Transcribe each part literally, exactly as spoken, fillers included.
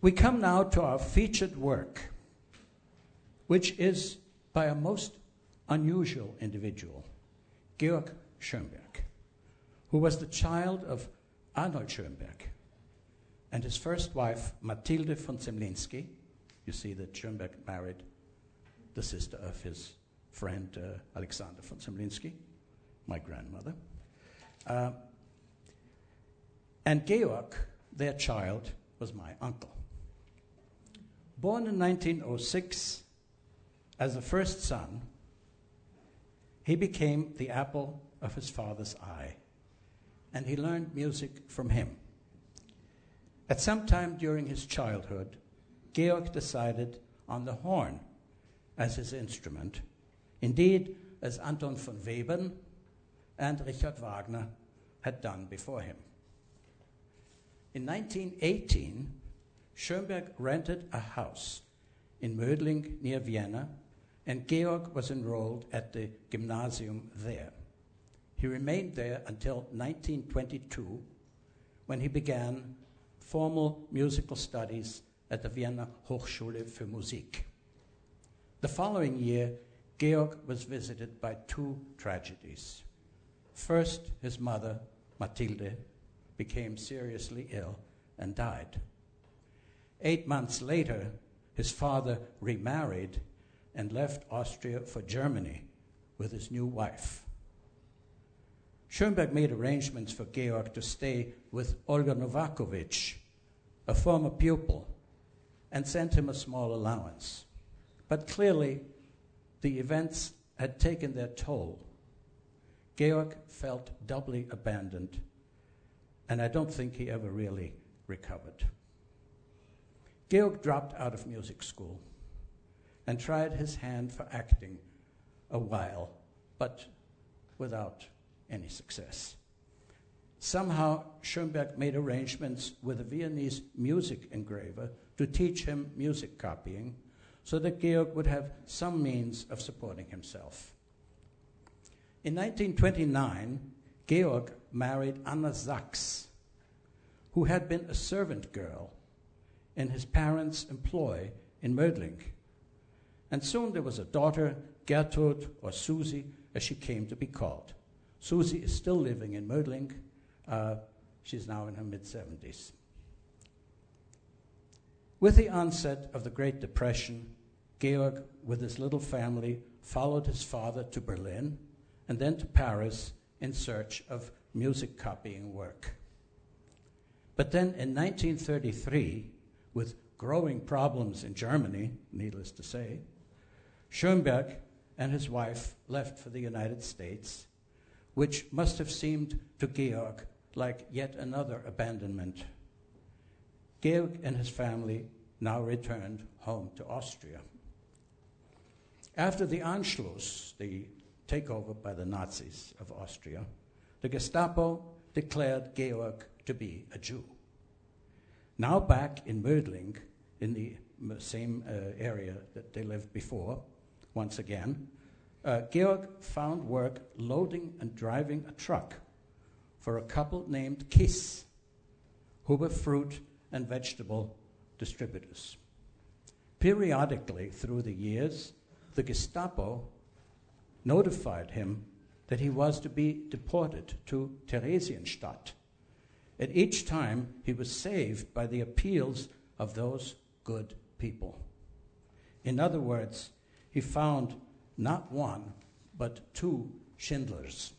We come now to our featured work, which is by a most unusual individual, Georg Schönberg, who was the child of Arnold Schönberg and his first wife, Mathilde von Zemlinsky. You see that Schönberg married the sister of his friend uh, Alexander von Zemlinsky, my grandmother. Uh, and Georg, their child, was my uncle. Born in nineteen oh six as the first son, he became the apple of his father's eye, and he learned music from him. At some time during his childhood, Georg decided on the horn as his instrument, indeed as Anton von Webern and Richard Wagner had done before him. In nineteen eighteen, Schönberg rented a house in Mödling near Vienna, and Georg was enrolled at the gymnasium there. He remained there until nineteen twenty-two, when he began formal musical studies at the Vienna Hochschule für Musik. The following year, Georg was visited by two tragedies. First, his mother, Mathilde, became seriously ill and died. Eight months later, his father remarried and left Austria for Germany with his new wife. Schönberg made arrangements for Georg to stay with Olga Novakovich, a former pupil, and sent him a small allowance. But clearly, the events had taken their toll. Georg felt doubly abandoned, and I don't think he ever really recovered. Georg dropped out of music school and tried his hand for acting a while, but without any success. Somehow, Schönberg made arrangements with a Viennese music engraver to teach him music copying so that Georg would have some means of supporting himself. In nineteen twenty-nine, Georg married Anna Sachs, who had been a servant girl in his parents' employ in Mödling. And soon there was a daughter, Gertrud, or Susie, as she came to be called. Susie is still living in Mödling. Uh, she's now in her mid-seventies. With the onset of the Great Depression, Georg, with his little family, followed his father to Berlin and then to Paris in search of music copying work. But then in nineteen thirty-three, with growing problems in Germany, needless to say, Schönberg and his wife left for the United States, which must have seemed to Georg like yet another abandonment. Georg and his family now returned home to Austria. After the Anschluss, the takeover by the Nazis of Austria, the Gestapo declared Georg to be a Jew. Now back in Mödling, in the m- same uh, area that they lived before, once again, uh, Georg found work loading and driving a truck for a couple named Kiss, who were fruit and vegetable distributors. Periodically through the years, the Gestapo notified him that he was to be deported to Theresienstadt. And each time he was saved by the appeals of those good people. In other words, he found not one, but two Schindlers.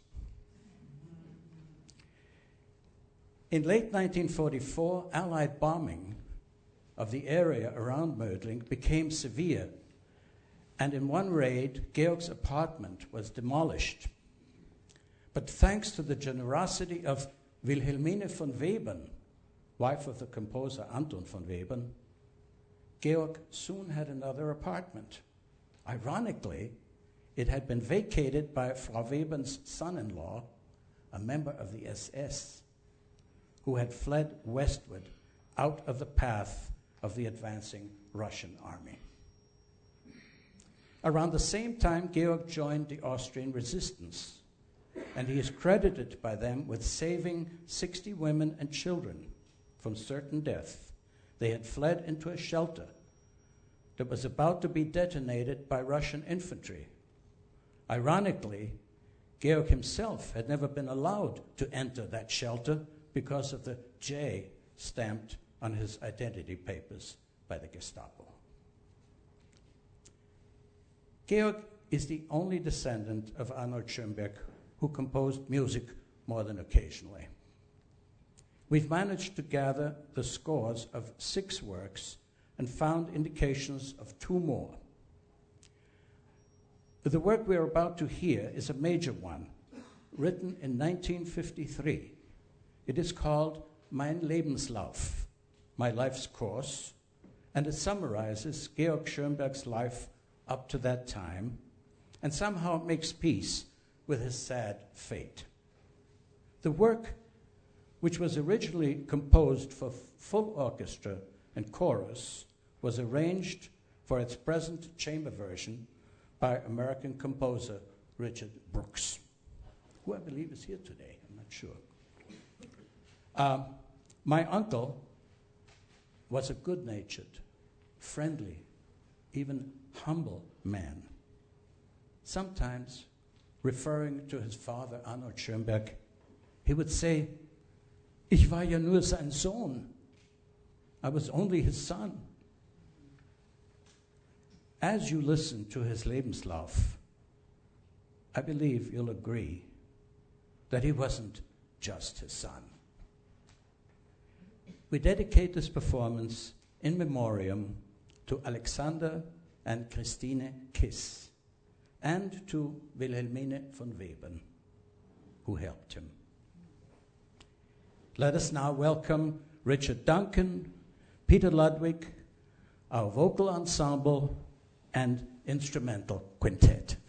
In late nineteen forty-four, Allied bombing of the area around Mödling became severe, and in one raid, Georg's apartment was demolished. But thanks to the generosity of Wilhelmine von Webern, wife of the composer Anton von Webern, Georg soon had another apartment. Ironically, it had been vacated by Frau Webern's son-in-law, a member of the S S, who had fled westward out of the path of the advancing Russian army. Around the same time, Georg joined the Austrian resistance, and he is credited by them with saving sixty women and children from certain death They had fled into a shelter that was about to be detonated by Russian infantry. Ironically, Georg himself had never been allowed to enter that shelter because of the J stamped on his identity papers by the Gestapo. Georg is the only descendant of Arnold Schoenberg who composed music more than occasionally. We've managed to gather the scores of six works and found indications of two more. The work we're about to hear is a major one, written in nineteen fifty-three. It is called Mein Lebenslauf, My Life's Course, and it summarizes Georg Schoenberg's life up to that time, and somehow makes peace with his sad fate. The work, which was originally composed for f- full orchestra and chorus, was arranged for its present chamber version by American composer Richard Brooks, who I believe is here today, I'm not sure. Um, my uncle was a good-natured, friendly, even humble man. Sometimes, referring to his father, Arnold Schoenberg, he would say, "Ich war ja nur sein Sohn." I was only his son. As you listen to his Lebenslauf, I believe you'll agree that he wasn't just his son. We dedicate this performance in memoriam to Alexander and Christine Kiss, and to Wilhelmine von Weben, who helped him. Let us now welcome Richard Duncan, Peter Ludwig, our vocal ensemble, and instrumental quintet.